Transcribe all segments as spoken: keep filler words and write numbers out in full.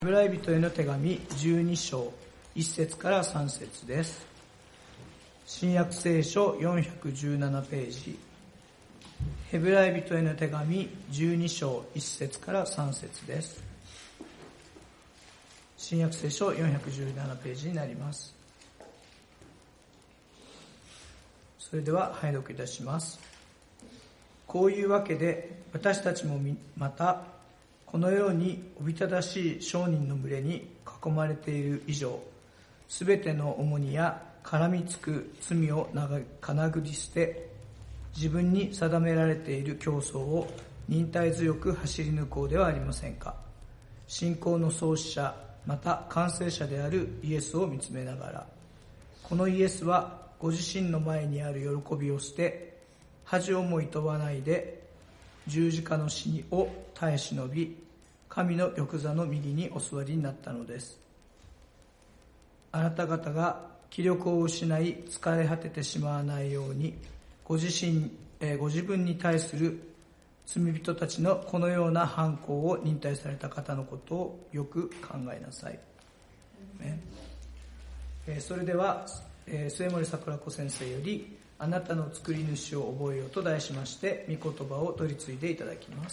ヘブライ人への手紙じゅうに章いち節からさん節です。新約聖書よんひゃくじゅうななページ、ヘブライ人への手紙じゅうに章いち節からさん節です。新約聖書よんひゃくじゅうななページになります。それでは拝読いたします。こういうわけで私たちもまたこのようにおびただしい商人の群れに囲まれている以上、すべての重荷や絡みつく罪をかなぐり捨て、自分に定められている競争を忍耐強く走り抜こうではありませんか。信仰の創始者また完成者であるイエスを見つめながら、このイエスはご自身の前にある喜びを捨て、恥をもいとわないで十字架の死を耐え忍び、神の玉座の右にお座りになったのです。あなた方が気力を失い疲れ果ててしまわないように、ご自身、えー、ご自分に対する罪人たちのこのような犯行を忍耐された方のことをよく考えなさい。ねえー、それでは、えー、末森桜子先生よりあなたの作り主を覚えようと題しまして、御言葉を取り次いでいただきます。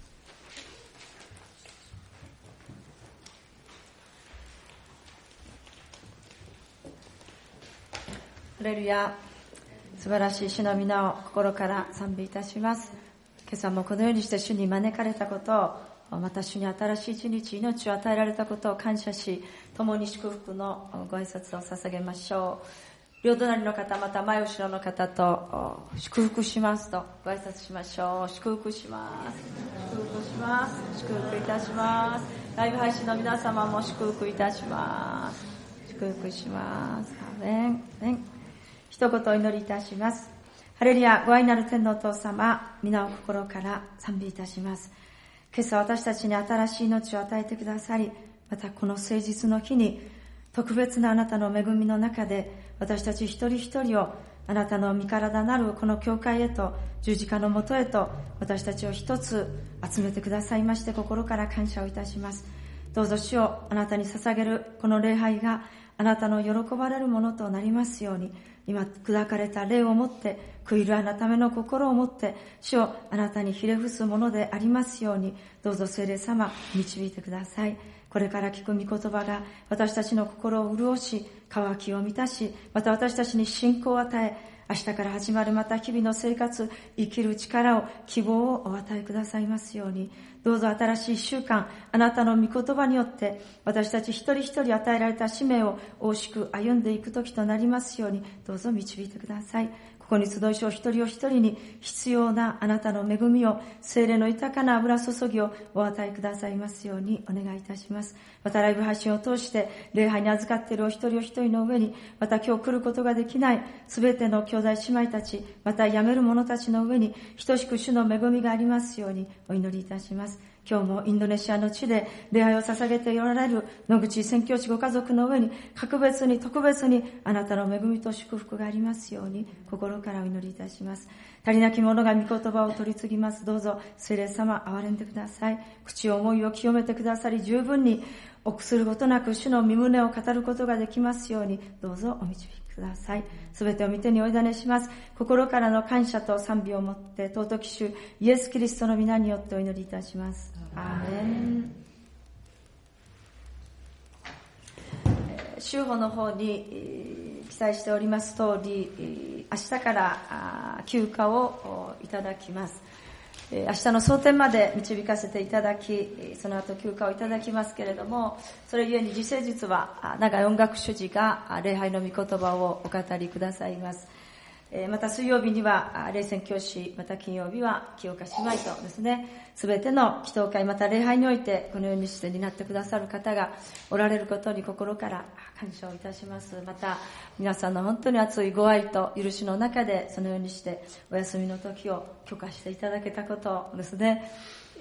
ハレルヤ、素晴らしい主の皆を心から賛美いたします。今朝もこのようにして主に招かれたことを、また主に新しい一日、命を与えられたことを感謝し、共に祝福のご挨拶を捧げましょう。両隣の方、また前後ろの方と祝福しますとご挨拶しましょう。祝福します。祝福します。祝福いたします。ライブ配信の皆様も祝福いたします。祝福します。アーメン。アーメン。一言お祈りいたします。ハレルヤ、ご愛なる天のお父様、皆を心から賛美いたします。今朝私たちに新しい命を与えてくださり、またこの誠実の日に特別なあなたの恵みの中で、私たち一人一人をあなたの御体なるこの教会へと、十字架のもとへと、私たちを一つ集めてくださいまして、心から感謝をいたします。どうぞ主をあなたに捧げるこの礼拝があなたの喜ばれるものとなりますように、今砕かれた霊をもって悔い改めの心をもって主をあなたにひれ伏すものでありますように、どうぞ聖霊様導いてください。これから聞く御言葉が私たちの心を潤し、渇きを満たし、また私たちに信仰を与え、明日から始まるまた日々の生活、生きる力を、希望をお与えくださいますように、どうぞ新しい一週間、あなたの御言葉によって私たち一人一人与えられた使命を大しく歩んでいく時となりますように、どうぞ導いてください。ここに集いしを一人お一人に必要なあなたの恵みを、聖霊の豊かな油注ぎをお与えくださいますようにお願いいたします。またライブ配信を通して礼拝に預かっているお一人お一人の上に、また今日来ることができないすべての兄弟姉妹たち、また辞める者たちの上に等しく主の恵みがありますようにお祈りいたします。今日もインドネシアの地で礼拝を捧げておられる野口宣教師ご家族の上に、格別に特別にあなたの恵みと祝福がありますように心からお祈りいたします。足りなき者が御言葉を取り次ぎます。どうぞ聖霊様憐れんでください。口思いを清めてくださり、十分に臆することなく主の御胸を語ることができますように、どうぞお導きください。すべてを御手にお委ねします。心からの感謝と賛美をもって尊き主イエスキリストの皆によってお祈りいたします。アーメン。週報の方に記載しております通り、明日から休暇をいただきます。明日の蒼天まで導かせていただき、その後休暇をいただきますけれども、それゆえに時世術は長い音楽主事が礼拝の御言葉をお語りくださいます。また水曜日には霊宣教師、また金曜日は清岡姉妹とですね、すべての祈祷会また礼拝においてこのようにして担ってくださる方がおられることに心から感謝をいたします。また皆さんの本当に熱いご愛と許しの中でそのようにしてお休みの時を許可していただけたことをですね、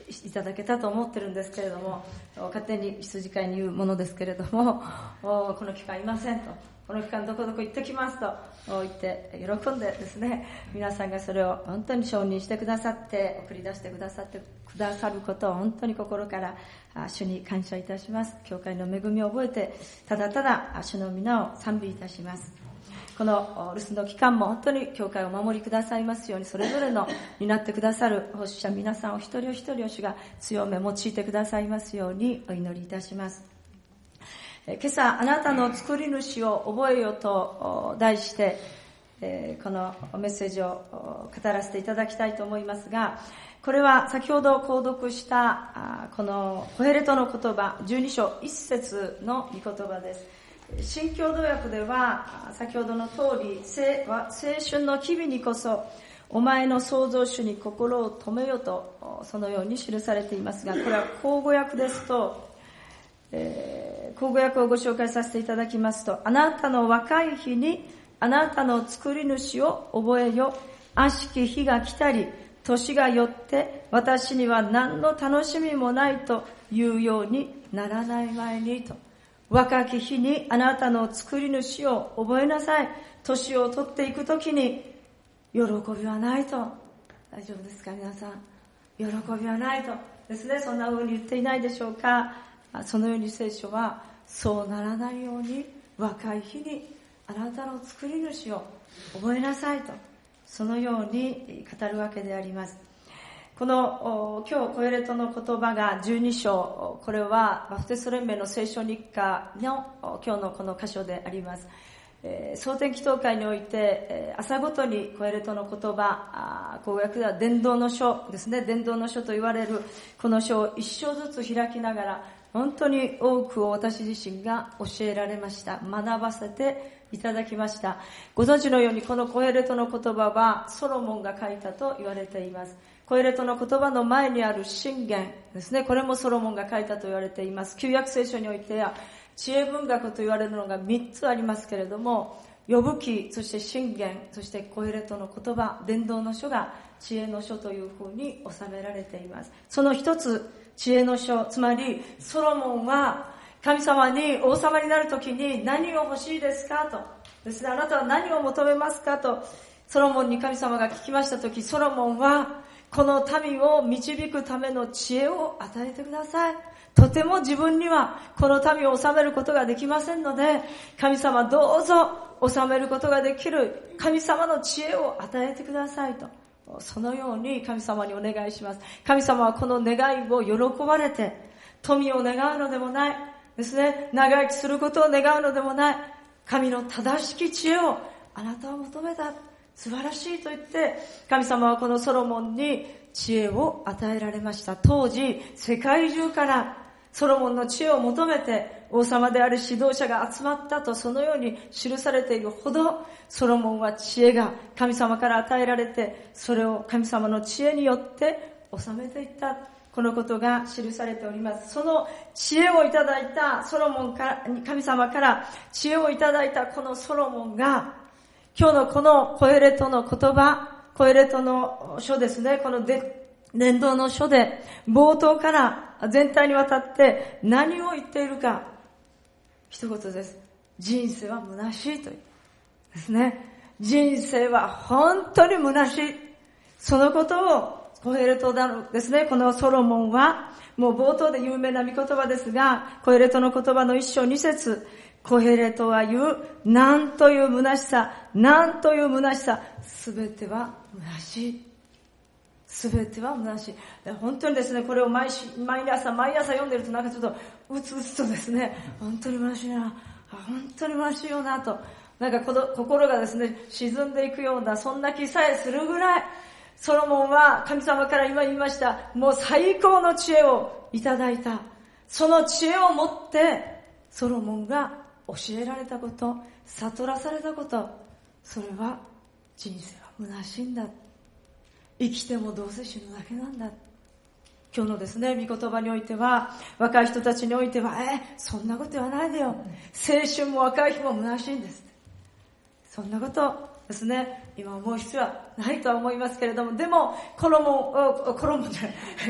いただけたと思ってるんですけれども、勝手に羊飼いに言うものですけれども、この期間いませんと、この期間どこどこ行ってきますと言って喜んでですね、皆さんがそれを本当に承認してくださって送り出してくださってくださることを本当に心から主に感謝いたします。教会の恵みを覚えてただただ主の皆を賛美いたします。この留守の期間も本当に教会をお守りくださいますように、それぞれの担ってくださる奉仕者皆さんを一人お一人を主が強め用いてくださいますようにお祈りいたします。今朝あなたの作り主を覚えよと題してこのメッセージを語らせていただきたいと思いますが、これは先ほど購読したこのコヘレトの言葉じゅうに章いち節の御言葉です。新共同訳では先ほどの通り、青春の機微にこそお前の創造主に心を止めよとそのように記されていますが、これは口語訳ですと、えー、口語訳をご紹介させていただきますと、あなたの若い日にあなたの作り主を覚えよ、悪しき日が来たり年がよって私には何の楽しみもないというようにならない前にと、若き日にあなたの作り主を覚えなさい。年を取っていくときに喜びはないと。大丈夫ですか皆さん、喜びはないとですね、そんな風に言っていないでしょうか。そのように聖書はそうならないように、若い日にあなたの作り主を覚えなさいと、そのように語るわけであります。この今日コヘレトの言葉がじゅうに章、これはバプテスト連盟の聖書日課の今日のこの箇所であります。蒼天祈祷会において朝ごとにコヘレトの言葉、口語訳では伝道の書ですね、伝道の書と言われるこの書を一章ずつ開きながら、本当に多くを私自身が教えられました。学ばせていただきました。ご存知のようにこのコヘレトの言葉はソロモンが書いたと言われています。コヘレトの言葉の前にある箴言ですね、これもソロモンが書いたと言われています。旧約聖書においては知恵文学と言われるのがみっつありますけれども、呼ぶ記、そして箴言、そしてコヘレトの言葉、伝道の書が知恵の書というふうに収められています。その一つ、知恵の書、つまりソロモンは神様に王様になるときに何を欲しいですかとですね、あなたは何を求めますかとソロモンに神様が聞きましたとき、ソロモンはこの民を導くための知恵を与えてください。とても自分にはこの民を治めることができませんので、神様どうぞ治めることができる神様の知恵を与えてくださいと、そのように神様にお願いします。神様はこの願いを喜ばれて、富を願うのでもないですね、長生きすることを願うのでもない、神の正しき知恵をあなたは求めた、素晴らしいと言って、神様はこのソロモンに知恵を与えられました。当時世界中からソロモンの知恵を求めて王様である指導者が集まったと、そのように記されているほど、ソロモンは知恵が神様から与えられて、それを神様の知恵によって収めていった、このことが記されております。その知恵をいただいたソロモンから、神様から知恵をいただいたこのソロモンが、今日のこのコヘレトの言葉、コヘレトの書ですね、この伝道の書で冒頭から全体にわたって何を言っているか、一言です。人生は虚しいというですね。人生は本当に虚しい。そのことをコヘレトですね、このソロモンはもう冒頭で有名な御言葉ですが、コヘレトの言葉の一章二節、コヘレトは言う、なんという虚しさ、なんという虚しさ、すべては虚しい。すべては虚しい。本当にですね、これを毎毎朝毎朝読んでると、なんかちょっとうつうつとですね、本当に虚しいな、本当に虚しいよなと、なんか心がですね沈んでいくような、そんな気さえするぐらい、ソロモンは神様から今言いました、もう最高の知恵をいただいた。その知恵を持ってソロモンが教えられたこと、悟らされたこと、それは人生は虚しいんだ、生きてもどうせ死ぬだけなんだ。今日のですね、御言葉においては、若い人たちにおいては、え、そんなこと言わないでよ。青春も若い日も虚しいんです。そんなことですね、今思う必要はないとは思いますけれども、でも、コロモン、コロモンじゃない、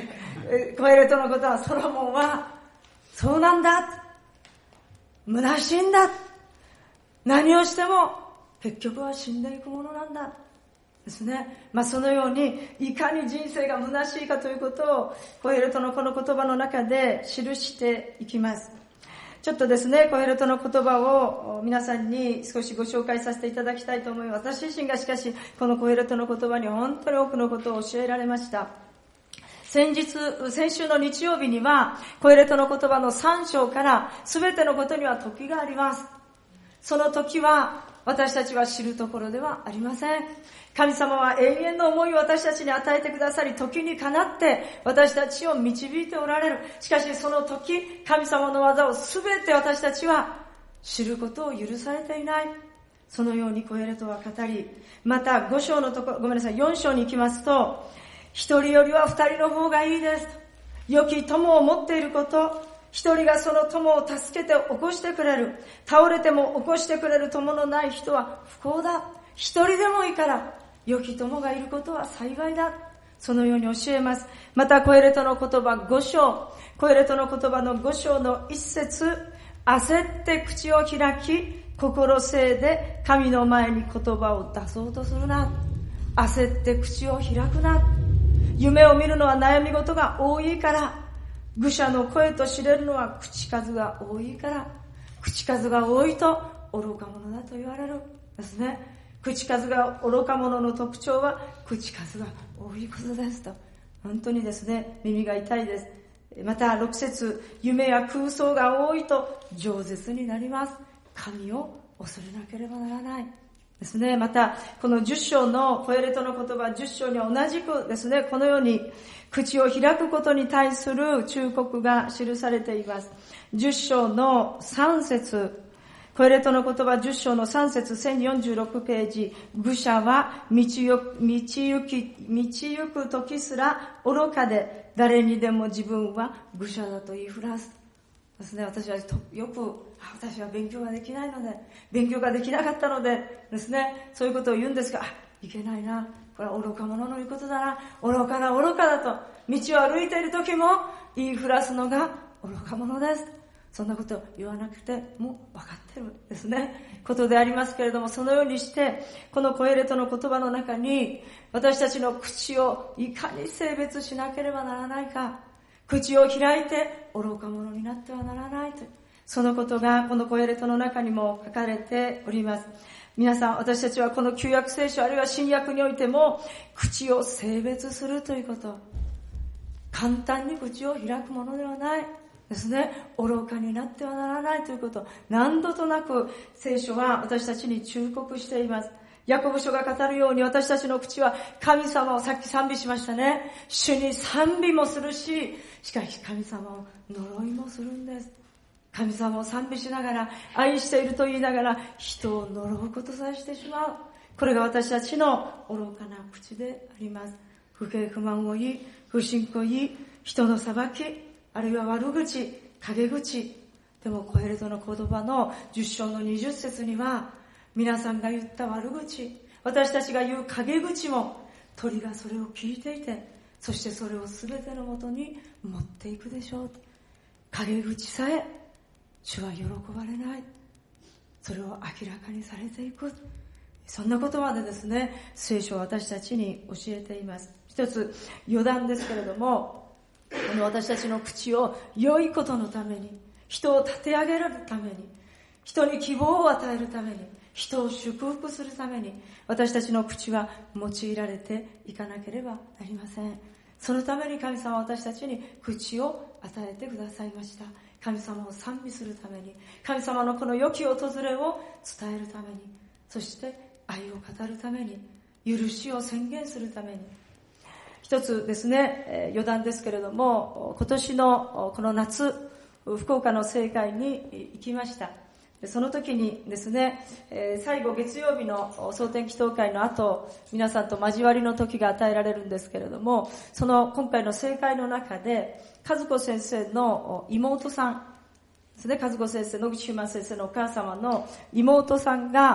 コヘレトのことは、ソロモンはそうなんだ、虚しいんだ、何をしても結局は死んでいくものなんだですね。まあそのようにいかに人生が虚しいかということをコヘレトのこの言葉の中で記していきます。ちょっとですね、コヘレトの言葉を皆さんに少しご紹介させていただきたいと思います。私自身がしかしこのコヘレトの言葉に本当に多くのことを教えられました。先日、先週の日曜日にはコヘレトの言葉のさん章から全てのことには時があります。その時は私たちは知るところではありません。神様は永遠の思いを私たちに与えてくださり、時にかなって私たちを導いておられる。しかしその時、神様の技をすべて私たちは知ることを許されていない。そのようにコヘレトは語り、またご章のところ、ごめんなさい、よん章に行きますと、一人よりは二人の方がいいです。良き友を持っていること、一人がその友を助けて起こしてくれる。倒れても起こしてくれる友のない人は不幸だ。一人でもいいから、良き友がいることは幸いだ。そのように教えます。またコヘレトの言葉ご章、コヘレトの言葉のご章の一節、焦って口を開き、心せいで神の前に言葉を出そうとするな。焦って口を開くな。夢を見るのは悩み事が多いから、愚者の声と知れるのは口数が多いから、口数が多いと愚か者だと言われるですね。口数が愚か者の特徴は口数が多いことですと。本当にですね、耳が痛いです。またろく節、夢や空想が多いと饒舌になります。神を恐れなければならないですね。またこのじゅっ章のコヘレトの言葉じゅっ章には同じくですね、このように口を開くことに対する忠告が記されています。じゅっ章のさん節、コヘレトの言葉じゅっ章のさん節、せんよんじゅうろくページ、愚者は道行く、道行き、道行く時すら愚かで、誰にでも自分は愚者だと言いふらすですね。私はよく、私は勉強ができないので、勉強ができなかったのでですね、そういうことを言うんですが、あ、いけないな、これは愚か者の言うことだな、愚かだ愚かだと、道を歩いている時も言いふらすのが愚か者です。そんなことを言わなくても分かってるですね、ことでありますけれども、そのようにして、このコヘレトの言葉の中に、私たちの口をいかに性別しなければならないか、口を開いて愚か者になってはならないと、そのことがこのコヘレトの中にも書かれております。皆さん、私たちはこの旧約聖書あるいは新約においても、口を性別するということ、簡単に口を開くものではないですね。愚かになってはならないということ、何度となく聖書は私たちに忠告しています。ヤコブ書が語るように、私たちの口は神様を、さっき賛美しましたね、主に賛美もするし、しかし神様を呪いもするんです。神様を賛美しながら、愛していると言いながら人を呪うことさえしてしまう。これが私たちの愚かな口であります。不平不満を言い、不信仰を言い、人の裁き、あるいは悪口、陰口。でもコヘレトの言葉のじゅっ章のにじゅっ節には、皆さんが言った悪口、私たちが言う陰口も鳥がそれを聞いていて、そしてそれをすべてのもとに持っていくでしょう。陰口さえ主は喜ばれない。それを明らかにされていく。そんなことまでですね、聖書は私たちに教えています。一つ余談ですけれども、この私たちの口を良いことのために、人を立て上げるために、人に希望を与えるために、人を祝福するために、私たちの口は用いられていかなければなりません。そのために神様は私たちに口を与えてくださいました。神様を賛美するために、神様のこの良き訪れを伝えるために、そして愛を語るために、許しを宣言するために。一つですね、余談ですけれども、今年のこの夏、福岡の聖会に行きました。その時にですね、最後月曜日の総天祈祷会の後、皆さんと交わりの時が与えられるんですけれども、その今回の聖会の中で、和子先生の妹さんですね、和子先生、野口ひま先生のお母様の妹さんが、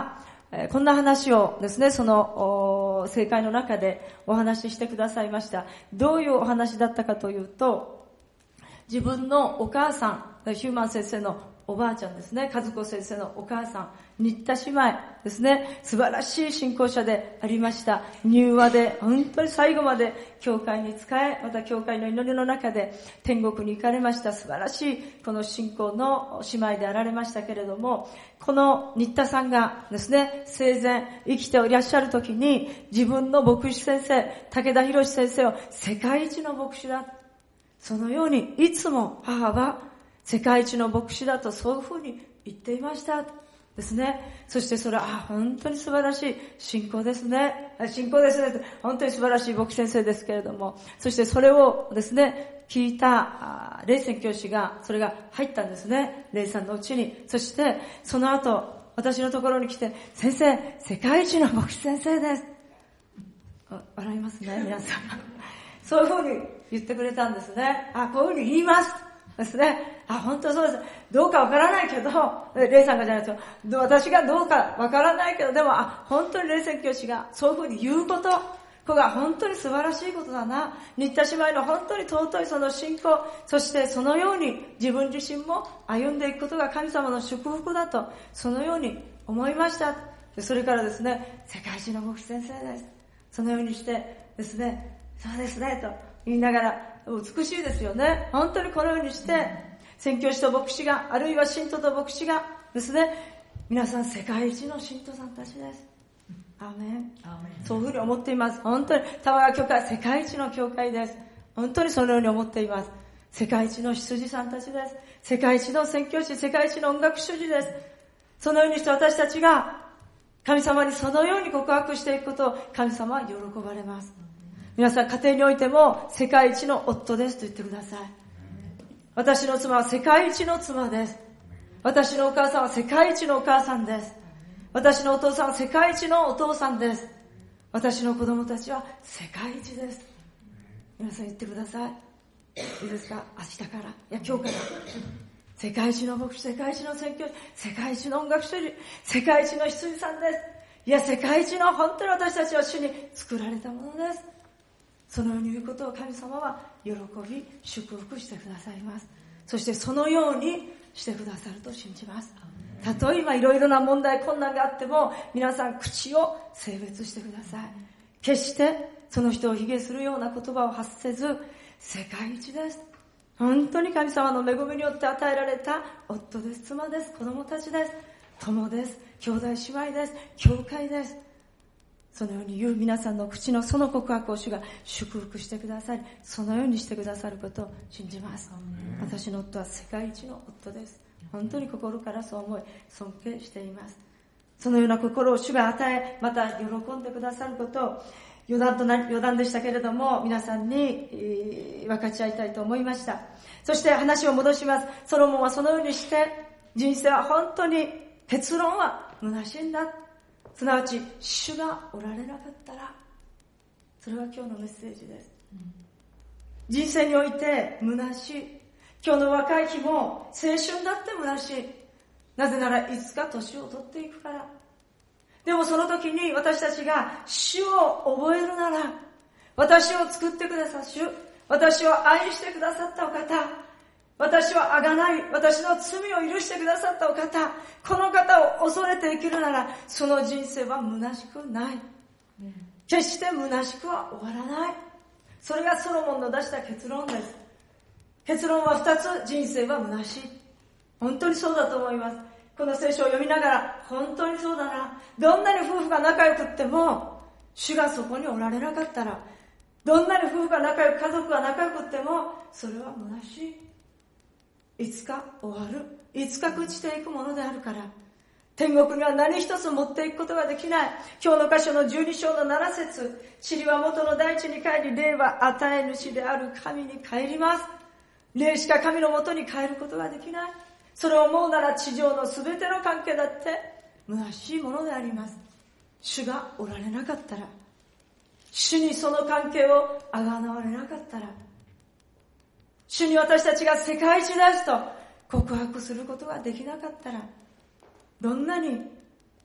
えー、こんな話をですね、その正会の中でお話ししてくださいました。どういうお話だったかというと、自分のお母さん、ヒューマン先生のおばあちゃんですね、和子先生のお母さん、新田姉妹ですね、素晴らしい信仰者でありました。柔和で、本当に最後まで教会に仕え、また教会の祈りの中で天国に行かれました。素晴らしいこの信仰の姉妹であられましたけれども、この新田さんがですね、生前生きていらっしゃる時に、自分の牧師先生、武田博先生を世界一の牧師だ、そのようにいつも母は世界一の牧師だとそういうふうに言っていましたですね。そしてそれは、あ、本当に素晴らしい信仰ですね。信仰ですね。本当に素晴らしい牧師先生ですけれども、そしてそれをですね、聞いた霊宣教師が、それが入ったんですね。霊さんのうちに。そしてその後、私のところに来て、先生、世界一の牧師先生です。笑いますね、皆さん。そういうふうに言ってくれたんですね。あ、こういうふうに言いますですね。あ、本当そうです。どうかわからないけど、霊さんがじゃないですよ。私がどうかわからないけど、でも、あ、本当に霊宣教師がそういうふうに言うこと、これが本当に素晴らしいことだな。新田姉妹の本当に尊いその信仰、そしてそのように自分自身も歩んでいくことが神様の祝福だと、そのように思いました。それからですね、世界一の牧師先生です。そのようにしてですね、そうですね、と言いながら、美しいですよね。本当にこのようにして、宣教師と牧師が、あるいは信徒と牧師がですね、皆さん世界一の信徒さんたちです。アーメン。アーメン。そういうふうに思っています。本当に、玉川教会は世界一の教会です。本当にそのように思っています。世界一の羊さんたちです。世界一の宣教師、世界一の音楽主事です。そのようにして私たちが、神様にそのように告白していくことを神様は喜ばれます。皆さん家庭においても世界一の夫ですと言ってください。私の妻は世界一の妻です。私のお母さんは世界一のお母さんです。私のお父さんは世界一のお父さんです。私の子供たちは世界一です。皆さん言ってください。いいですか？明日から、いや今日から世界一の牧師、世界一の宣教師、世界一の音楽主事、世界一の羊さんです。いや世界一の本当に私たちは主に作られたものです。そのように言うことを神様は喜び祝福してくださいます。そしてそのようにしてくださると信じます。たとえ今いろいろな問題困難があっても、皆さん口を性別してください。決してその人を卑下するような言葉を発せず、世界一です。本当に神様の恵みによって与えられた夫です、妻です、子供たちです、友です、兄弟姉妹です、教会です。そのように言う皆さんの口のその告白を主が祝福してくださり、そのようにしてくださることを信じます。私の夫は世界一の夫です。本当に心からそう思い尊敬しています。そのような心を主が与え、また喜んでくださることを余談とな余談でしたけれども、皆さんに、えー、分かち合いたいと思いました。そして話を戻します。ソロモンはそのようにして人生は本当に結論は虚しいんだ、すなわち主がおられなかったら、それは今日のメッセージです。うん、人生において虚しい。今日の若い日も青春だって虚しい。なぜならいつか年を取っていくから。でもその時に私たちが主を覚えるなら、私を作ってくださる主、私を愛してくださったお方、私をあがない、私の罪を許してくださったお方、この方を恐れて生きるなら、その人生は虚しくない。決して虚しくは終わらない。それがソロモンの出した結論です。結論は二つ、人生は虚しい。本当にそうだと思います。この聖書を読みながら、本当にそうだな。どんなに夫婦が仲良くっても、主がそこにおられなかったら、どんなに夫婦が仲良く、家族が仲良くっても、それは虚しい。いつか終わる。いつか朽ちていくものであるから。天国には何一つ持っていくことができない。今日の箇所のじゅうに章のなな節、塵は元の大地に帰り、霊は与え主である神に帰ります。霊しか神の元に帰ることができない。それを思うなら地上のすべての関係だって虚しいものであります。主がおられなかったら、主にその関係をあがなわれなかったら、主に私たちが世界一ですと告白することができなかったら、どんなに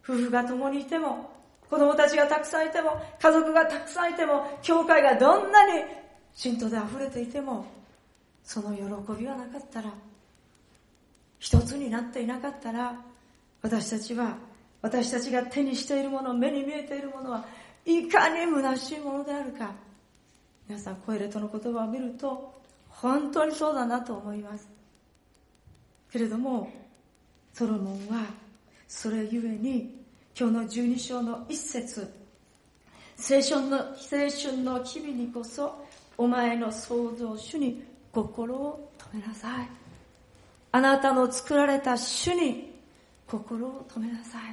夫婦が共にいても、子供たちがたくさんいても、家族がたくさんいても、教会がどんなに信徒で溢れていても、その喜びがなかったら、一つになっていなかったら、私たちは、私たちが手にしているもの、目に見えているものは、いかに虚しいものであるか。皆さん、コヘレトの言葉を見ると、本当にそうだなと思います。けれども、ソロモンは、それゆえに、今日のじゅうに章の一節、青春の、青春の日々にこそ、お前の創造主に心を止めなさい。あなたの作られた主に心を止めなさい。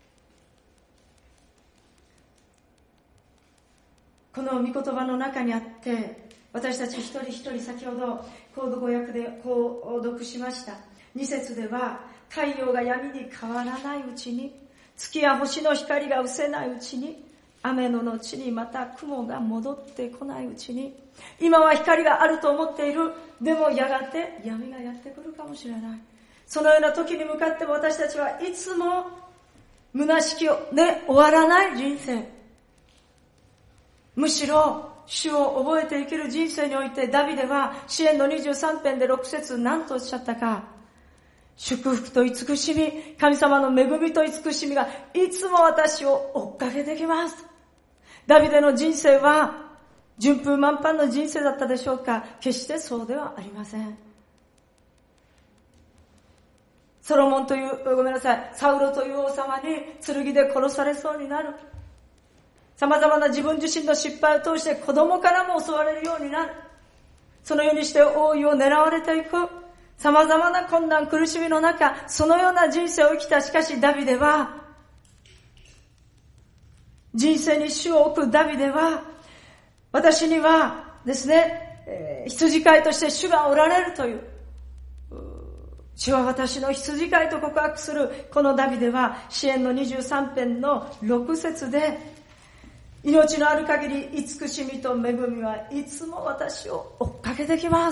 この御言葉の中にあって、私たち一人一人先ほどコード語訳でこう読しました。二節では、太陽が闇に変わらないうちに、月や星の光が失せないうちに、雨の後にまた雲が戻ってこないうちに、今は光があると思っている。でもやがて闇がやってくるかもしれない。そのような時に向かっても私たちはいつも虚しきで終わらない人生。むしろ主を覚えて生きる人生において、ダビデは詩編のにじゅうさん編でろく節何とおっしゃったか。祝福と慈しみ、神様の恵みと慈しみがいつも私を追っかけてきます。ダビデの人生は順風満帆の人生だったでしょうか。決してそうではありません。ソロモンという、ごめんなさい、サウロという王様に剣で殺されそうになる。様々な自分自身の失敗を通して子供からも襲われるようになる。そのようにして王位を狙われていく。様々な困難苦しみの中、そのような人生を生きた。しかしダビデは、人生に主を置くダビデは、私にはですね、えー、羊飼いとして主がおられるという、主は私の羊飼いと告白するこのダビデは、詩編のにじゅうさん編のろく節で、命のある限り慈しみと恵みはいつも私を追っかけてきます。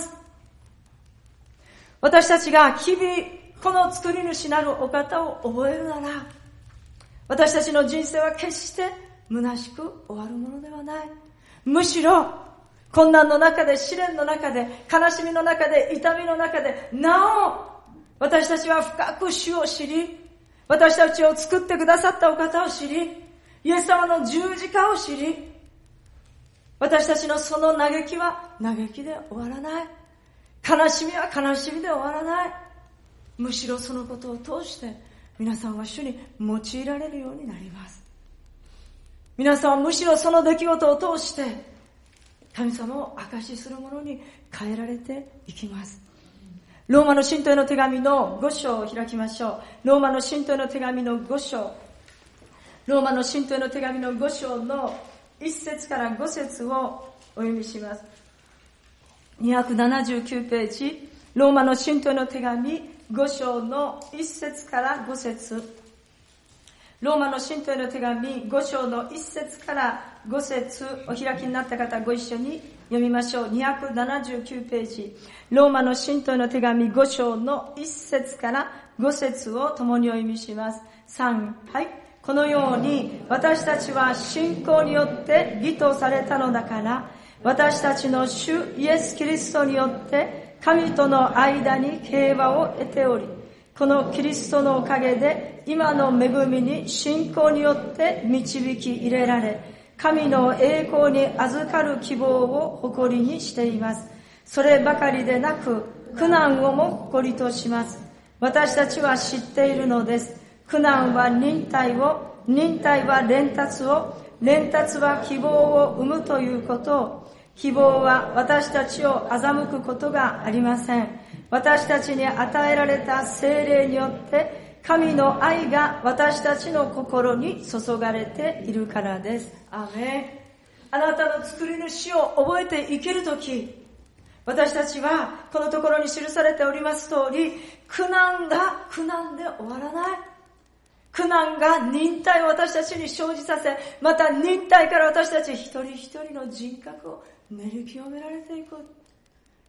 私たちが日々この作り主なるお方を覚えるなら、私たちの人生は決して虚しく終わるものではない。むしろ困難の中で、試練の中で、悲しみの中で、痛みの中で、なお私たちは深く主を知り、私たちを作ってくださったお方を知り、イエス様の十字架を知り、私たちのその嘆きは嘆きで終わらない。悲しみは悲しみで終わらない。むしろそのことを通して皆さんは主に用いられるようになります。皆さんはむしろその出来事を通して神様を証しするものに変えられていきます。ローマの信徒への手紙のご章を開きましょう。ローマの信徒への手紙のご章。ローマの信徒への手紙のご章のいっ節からご節をお読みします。にひゃくななじゅうきゅうページ、ローマの信徒への手紙ご章のいっ節からご節。ローマの信徒への手紙ご章のいっ節からご節お開きになった方、ご一緒に読みましょう。にひゃくななじゅうきゅうページ、ローマの信徒への手紙ご章のいっ節からご節を共にお読みします。さん、はい。このように私たちは信仰によって義とされたのだから、私たちの主イエス・キリストによって神との間に平和を得ており、このキリストのおかげで今の恵みに信仰によって導き入れられ、神の栄光に預かる希望を誇りにしています。そればかりでなく苦難をも誇りとします。私たちは知っているのです。苦難は忍耐を、忍耐は連達を、連達は希望を生むということを、希望は私たちを欺くことがありません。私たちに与えられた聖霊によって神の愛が私たちの心に注がれているからです。アーメン。あなたの作り主を覚えて生きるとき、私たちはこのところに記されております通り、苦難が苦難で終わらない。苦難が忍耐を私たちに生じさせ、また忍耐から私たち一人一人の人格を練り清められていく。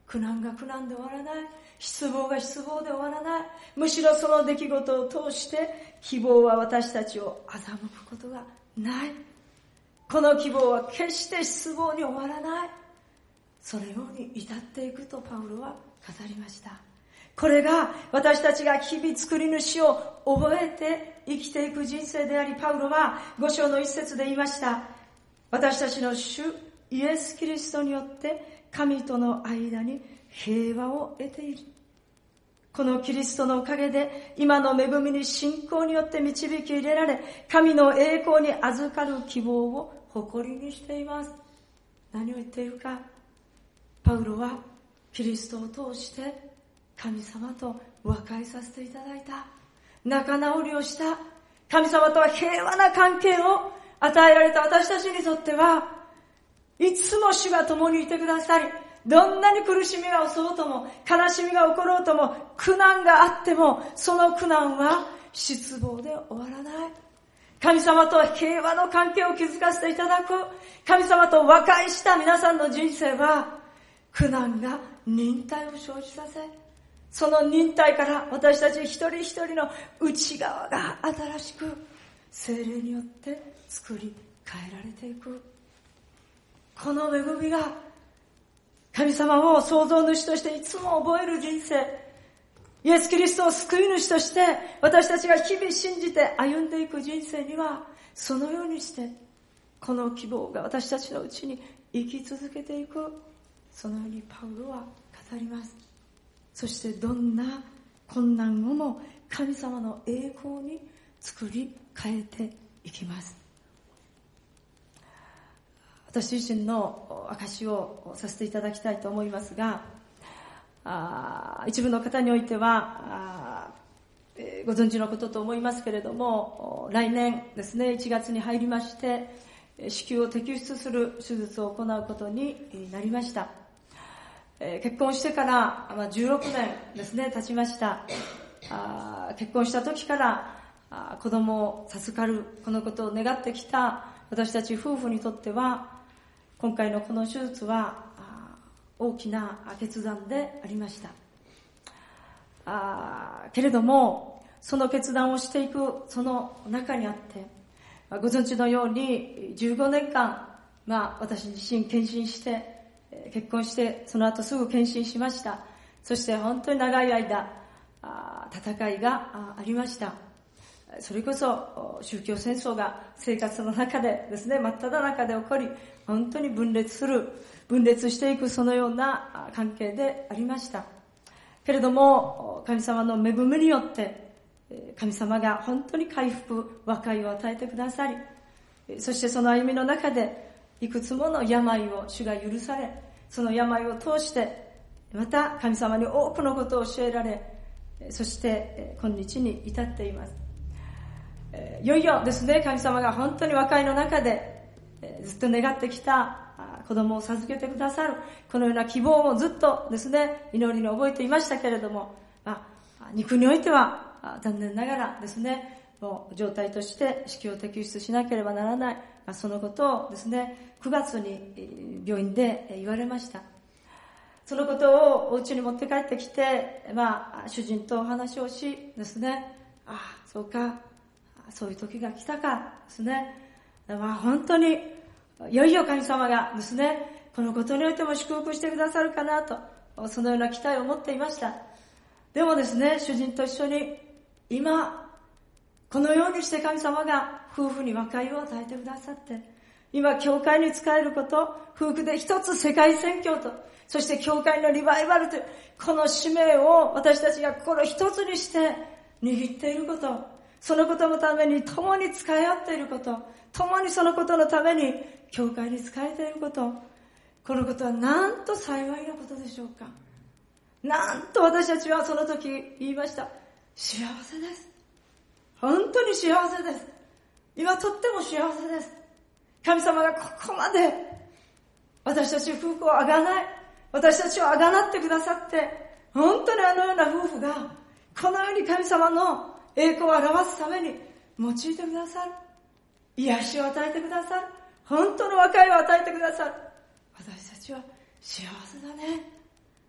苦難が苦難で終わらない。失望が失望で終わらない。むしろその出来事を通して希望は私たちを欺くことがない。この希望は決して失望に終わらない。そのように至っていくとパウロは語りました。これが私たちが日々作り主を覚えて生きていく人生であり、パウロはご章の一節で言いました。私たちの主イエス・キリストによって神との間に平和を得ている。このキリストのおかげで今の恵みに信仰によって導き入れられ、神の栄光に預かる希望を誇りにしています。何を言っているか。パウロはキリストを通して神様と和解させていただいた。仲直りをした。神様とは平和な関係を与えられた私たちにとっては、いつも主が共にいてくださり、どんなに苦しみが襲おうとも、悲しみが起ころうとも、苦難があっても、その苦難は失望で終わらない。神様と平和の関係を築かせていただく。神様と和解した皆さんの人生は、苦難が忍耐を生じさせ、その忍耐から私たち一人一人の内側が新しく聖霊によって作り変えられていく。この恵みが神様を創造主としていつも覚える人生、イエス・キリストを救い主として私たちが日々信じて歩んでいく人生には、そのようにしてこの希望が私たちのうちに生き続けていく。そのようにパウロは語ります。そしてどんな困難をも神様の栄光に作り変えていきます。私自身の証をさせていただきたいと思いますが、あ一部の方においてはあ、えー、ご存知のことと思いますけれども、来年ですね、いちがつに入りまして子宮を摘出する手術を行うことになりました。えー、結婚してから、まあ、じゅうろくねんですね経ちました。あ結婚した時からあ子供を授かるこのことを願ってきた私たち夫婦にとっては、今回のこの手術は大きな決断でありました。あけれどもその決断をしていくその中にあって、ご存知のようにじゅうごねんかん、まあ、私自身献身して結婚してその後すぐ献身しました。そして本当に長い間戦いがありました。それこそ宗教戦争が生活の中でですね、真っ只中で起こり、本当に分裂する分裂していくそのような関係でありました。けれども神様の恵みによって神様が本当に回復和解を与えてくださり、そしてその歩みの中でいくつもの病を主が許され、その病を通してまた神様に多くのことを教えられ、そして今日に至っています。いよいよですね、神様が本当に和解の中でずっと願ってきた子供を授けてくださる、このような希望をずっとですね祈りに覚えていましたけれども、まあ、肉においては残念ながらですね、もう状態として子宮を摘出しなければならない、まあ、そのことをですねくがつに病院で言われました。そのことをお家に持って帰ってきて、まあ、主人とお話をしですね、ああそうか、そういう時が来たかですね、まあ、本当にいよいよ神様がですねこのことにおいても祝福してくださるかなと、そのような期待を持っていました。でもですね、主人と一緒に今このようにして神様が夫婦に和解を与えてくださって、今教会に仕えること、夫婦で一つ世界宣教と、そして教会のリバイバルというこの使命を私たちが心一つにして握っていること、そのことのために共に仕え合っていること、共にそのことのために教会に仕えていること、このことはなんと幸いなことでしょうか。なんと私たちはその時言いました。幸せです。本当に幸せです。今とっても幸せです。神様がここまで私たち夫婦をあがない、私たちをあがなってくださって、本当にあのような夫婦がこのように神様の栄光を表すために用いてくださる、癒しを与えてくださる、本当の和解を与えてくださる。私たちは幸せだね。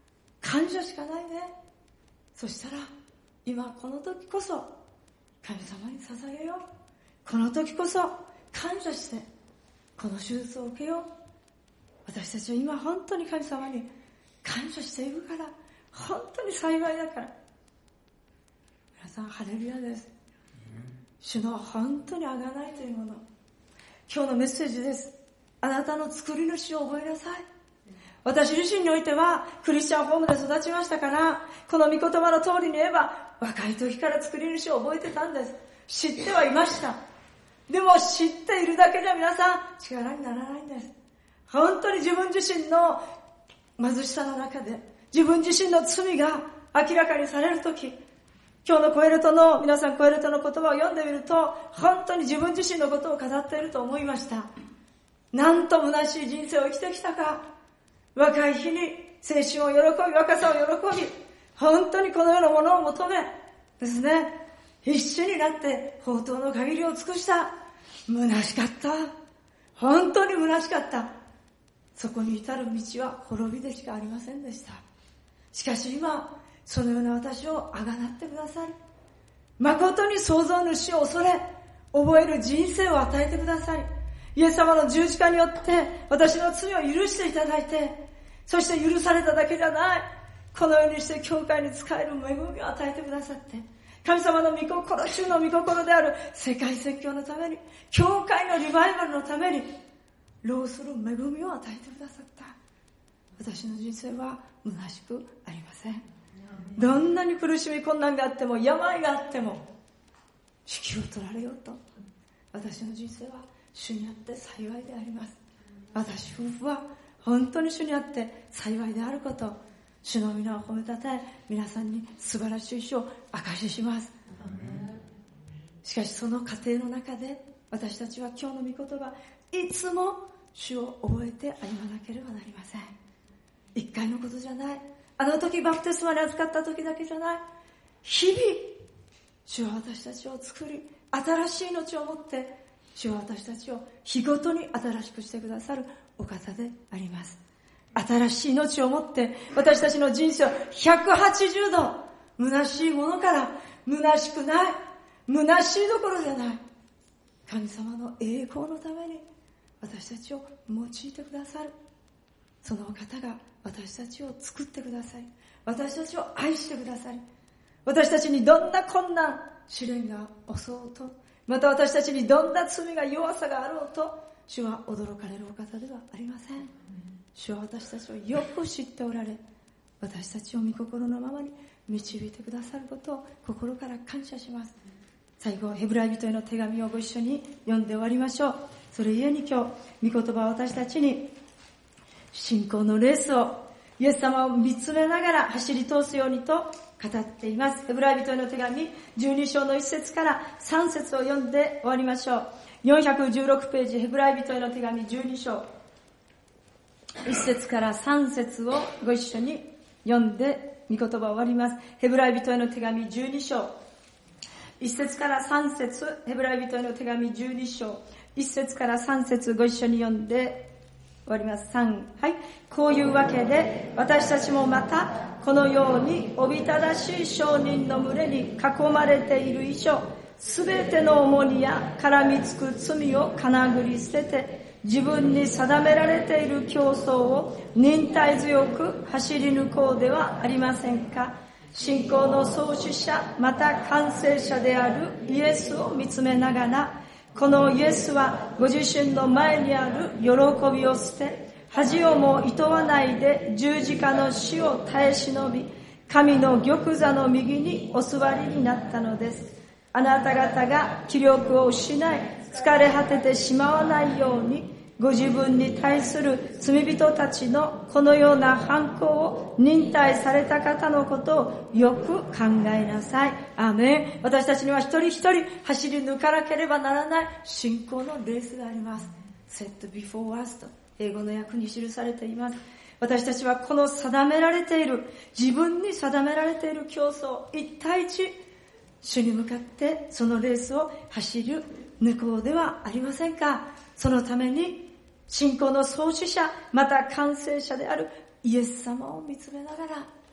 感謝しかないね。そしたら今この時こそ神様に捧げよう。この時こそ感謝してこの手術を受けよう。私たちは今本当に神様に感謝しているから、本当に幸いだから。皆さんハレルヤです。主の本当にあがないというもの、今日のメッセージです。あなたの作り主を覚えなさい。私自身においてはクリスチャンホームで育ちましたから、この御言葉の通りに言えば若い時から作り主を覚えてたんです。知ってはいました。でも知っているだけじゃ皆さん力にならないんです。本当に自分自身の貧しさの中で自分自身の罪が明らかにされるとき、今日のコエルトの皆さんコエルトの言葉を読んでみると、本当に自分自身のことを語っていると思いました。なんと虚しい人生を生きてきたか。若い日に青春を喜び、若さを喜び、本当にこの世のものを求めですね、必死になって放蕩の限りを尽くした。虚しかった。本当に虚しかった。そこに至る道は滅びでしかありませんでした。しかし今、そのような私をあがなってください。誠に創造主を恐れ、覚える人生を与えてください。イエス様の十字架によって私の罪を許していただいて、そして許されただけじゃない、このようにして教会に仕える恵みを与えてくださって、神様の御心、主の御心である世界宣教のために、教会のリバイバルのために労する恵みを与えてくださった。私の人生は虚しくありません。どんなに苦しみ困難があっても、病があっても、引きを取られようと、私の人生は主にあって幸いであります。私夫婦は本当に主にあって幸いであること、主の皆を褒めたたえ、皆さんに素晴らしい主を証しします。しかしその過程の中で、私たちは今日の御言葉、いつも主を覚えて歩まなければなりません。一回のことじゃない。あの時バプテスマに預かった時だけじゃない。日々、主は私たちを作り、新しい命を持って、主は私たちを日ごとに新しくしてくださるお方であります。新しい命を持って、私たちの人生をひゃくはちじゅうど、虚しいものから虚しくない、虚しいどころじゃない、神様の栄光のために私たちを用いてくださる。そのお方が私たちを作ってくださり、私たちを愛してくださり、私たちにどんな困難、試練が襲うと、また私たちにどんな罪が弱さがあろうと、主は驚かれるお方ではありません。主は私たちをよく知っておられ、私たちを御心のままに導いてくださることを心から感謝します。最後、ヘブライ人への手紙をご一緒に読んで終わりましょう。それゆえに今日、御言葉は私たちに信仰のレースを、イエス様を見つめながら走り通すようにと語っています。ヘブライ人への手紙じゅうに章のいち節からさん節を読んで終わりましょう。よんひゃくじゅうろくページ、ヘブライ人への手紙じゅうに章いち節からさん節をご一緒に読んで御言葉を終わります。ヘブライ人への手紙じゅうに章いち節からさん節、ヘブライ人への手紙じゅうに章いち節からさん節ご一緒に読んで終わります。さん、はい。こういうわけで私たちもまたこのようにおびただしい証人の群れに囲まれている以上、すべての重荷や絡みつく罪をかなぐり捨てて、自分に定められている競争を忍耐強く走り抜こうではありませんか。信仰の創始者また完成者であるイエスを見つめながら、このイエスはご自身の前にある喜びを捨て、恥をも厭わないで十字架の死を耐え忍び、神の玉座の右にお座りになったのです。あなた方が気力を失い疲れ果ててしまわないように、ご自分に対する罪人たちのこのような反抗を忍耐された方のことをよく考えなさい。アーメン。私たちには一人一人走り抜かなければならない信仰のレースがあります。set before us と英語の訳に記されています。私たちはこの定められている、自分に定められている競争、一対一、主に向かってそのレースを走る抜こうではありませんか。そのために信仰の創始者また完成者であるイエス様を見つめながら、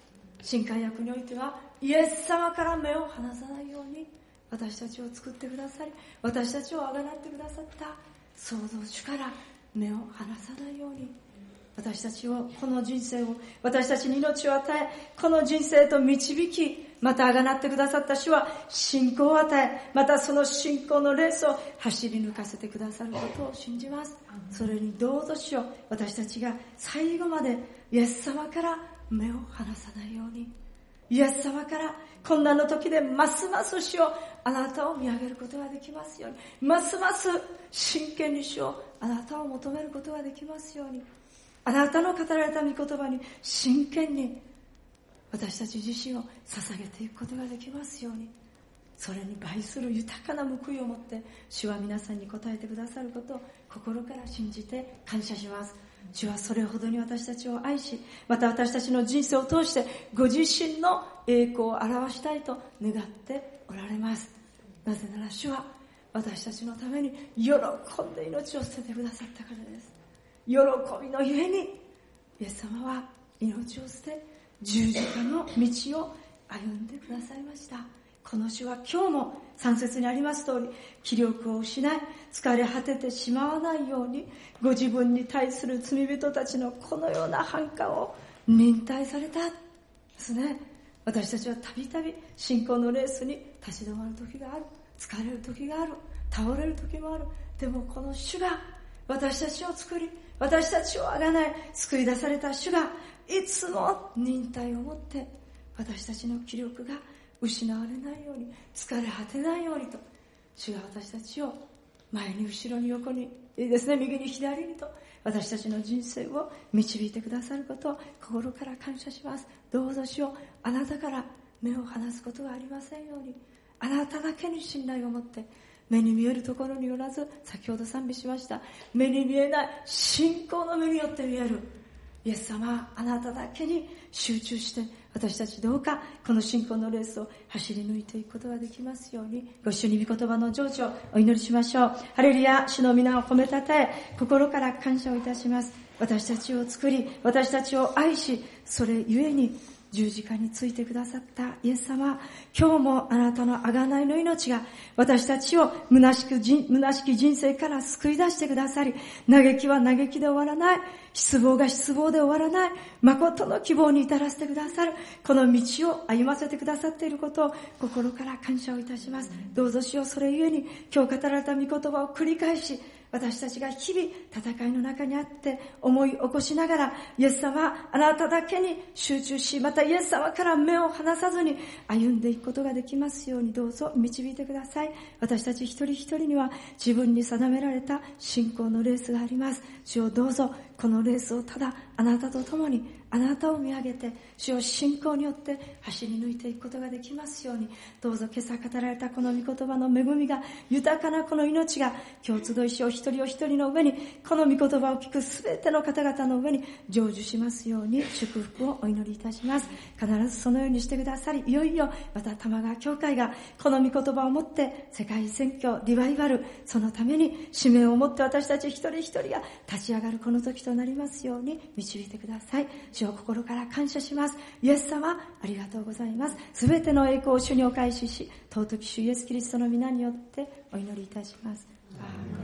新海約においてはイエス様から目を離さないように私たちを作ってくださり、私たちをあがなってくださった創造主から目を離さないように、私たちを、この人生を、私たちに命を与え、この人生と導き、またあがなってくださった主は信仰を与え、またその信仰のレースを走り抜かせてくださることを信じます。それにどうぞ主よ、私たちが最後までイエス様から目を離さないように、イエス様から困難の時でますます主よ、あなたを見上げることができますように、ますます真剣に主よ、あなたを求めることができますように、あなたの語られた御言葉に真剣に私たち自身を捧げていくことができますように、それに倍する豊かな報いを持って主は皆さんに答えてくださることを心から信じて感謝します。主はそれほどに私たちを愛し、また私たちの人生を通してご自身の栄光を表したいと願っておられます。なぜなら主は私たちのために喜んで命を捨ててくださったからです。喜びのゆえにイエス様は命を捨て十字架の道を歩んでくださいました。この主は今日もさん節にあります通り、気力を失い疲れ果ててしまわないように、ご自分に対する罪人たちのこのような反感を忍耐されたですね。私たちはたびたび信仰のレースに立ち止まる時がある、疲れる時がある、倒れる時もある。でもこの主が私たちを作り、私たちをあがない救い出された主がいつも忍耐を持って私たちの気力が失われないように、疲れ果てないようにと、主が私たちを前に後ろに横に、いいですね、右に左にと私たちの人生を導いてくださることを心から感謝します。どうぞ主よ、あなたから目を離すことがありませんように、あなただけに信頼を持って、目に見えるところによらず、先ほど賛美しました、目に見えない信仰の目によって見えるイエス様、あなただけに集中して、私たちどうかこの信仰のレースを走り抜いていくことができますように、ご一緒に御言葉の成就をお祈りしましょう。ハレルヤ、主の皆を褒めたたえ、心から感謝をいたします。私たちを作り、私たちを愛し、それゆえに十字架についてくださったイエス様、今日もあなたの贖いの命が私たちを虚しく人、虚しき人生から救い出してくださり、嘆きは嘆きで終わらない、失望が失望で終わらない、誠の希望に至らせてくださる、この道を歩ませてくださっていることを心から感謝をいたします。どうぞ主よ、それゆえに今日語られた御言葉を繰り返し、私たちが日々戦いの中にあって思い起こしながら、イエス様、あなただけに集中し、またイエス様から目を離さずに歩んでいくことができますように、どうぞ導いてください。私たち一人一人には自分に定められた信仰のレースがあります。主よ、どうぞこのレースをただあなたと共に、あなたを見上げて、主を信仰によって走り抜いていくことができますように、どうぞ今朝語られたこの御言葉の恵みが、豊かなこの命が今日集いしを一人お一人の上に、この御言葉を聞くすべての方々の上に成就しますように祝福をお祈りいたします。必ずそのようにしてくださり、いよいよまた玉川教会がこの御言葉をもって世界宣教リバイバル、そのために使命を持って私たち一人一人が立ち上がるこの時となりますように導いてください。主を心から感謝します。イエス様、ありがとうございます。すべての栄光を主にお返しし、尊き主イエスキリストの皆によってお祈りいたします。アーメン。